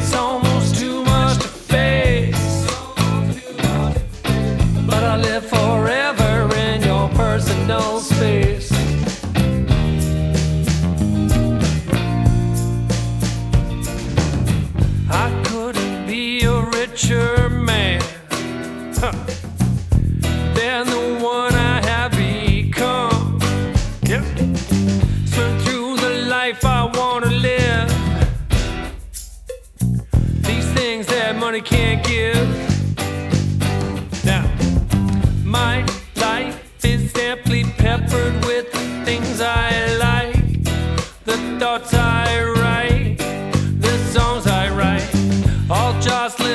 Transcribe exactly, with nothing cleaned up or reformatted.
It's almost too much to face, but I live forever in your personal space. I couldn't be a richer man, huh, than the one I have become. Yep. Swim through the life I wanna live, these things that money can't give. Now, my life is simply peppered with the things I like, the thoughts I write, the songs I write, all just